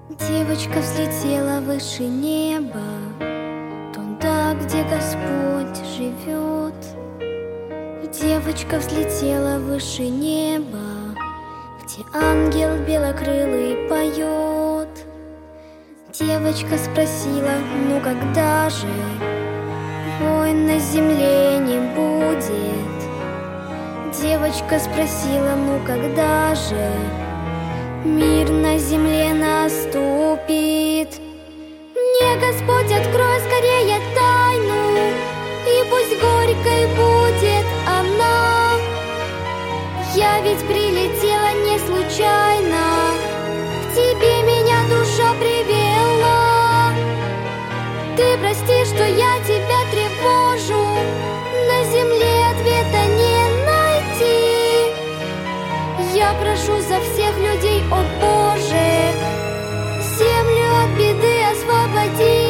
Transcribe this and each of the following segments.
Девочка взлетела выше неба, туда, где Господь живет. Девочка взлетела выше неба, где ангел белокрылый поет. Девочка спросила: ну когда же войн на земле не будет? Девочка спросила: ну когда же мир на земле наступит? Мне, Господь, открой скорее тайну, и пусть горькой будет она. Я ведь прилетела не случайно, к тебе меня душа привела. Ты прости, что я тебя тревожу, на земле ответа не найти. Я прошу за всех людей, о Боже, землю от беды освободи.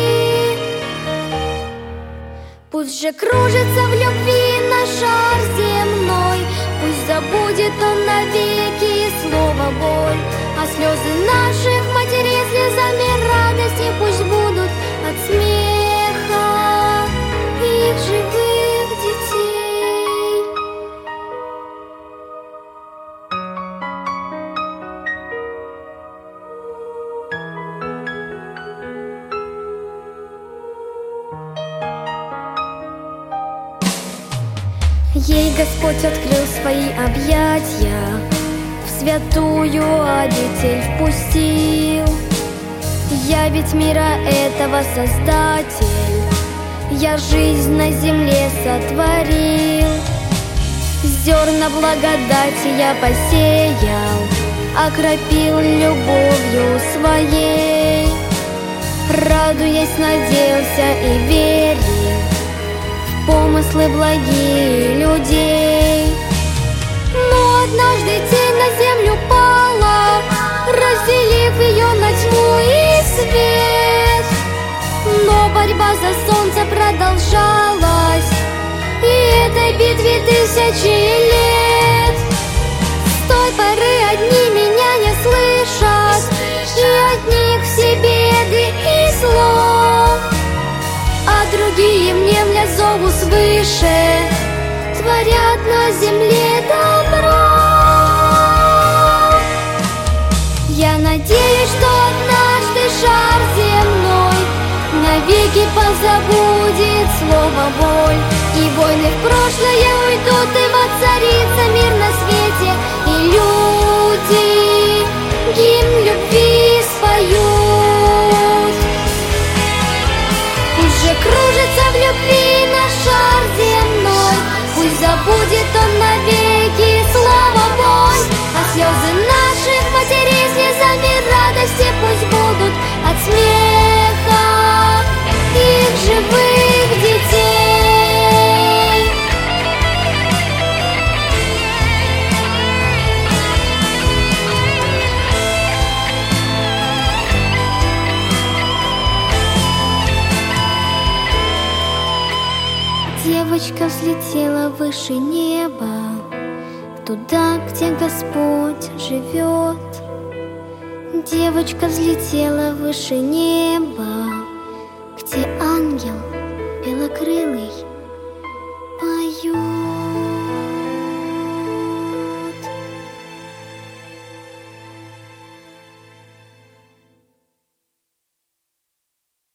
Пусть же кружится в любви наш шар земной, пусть забудет он навеки слово боль, а слезы наших матерей слезами радости пусть будут от смеха их живых детей. Ей Господь открыл свои объятия, в святую обитель впустил. Я ведь мира этого создатель, я жизнь на земле сотворил. Зерна благодати я посеял, окропил любовью своей. Радуясь, надеялся и верил в помыслы благие людей. Но однажды тень на землю пала, разделив ее на тьму и свет. Но борьба за солнце продолжалась, и этой битве тысячи лет. С той поры одни меня не слышат, и от них все беды и зло, а другие, внемля зову свыше, творят на земле добро. Я надеюсь, что однажды шар земной навеки позабудет слово боль, и войны в прошлое уйдут, и воцарится мир на свете, и люди гимн любви споют. Пусть же кружится в любви наш шар земной, пусть забудет он навеки слово боль, а слезы наших матерей слезами радости пусть будут от смеха их живых детей. Девочка взлетела выше неба, туда, где Господь живет. Девочка взлетела выше неба, где ангел белокрылый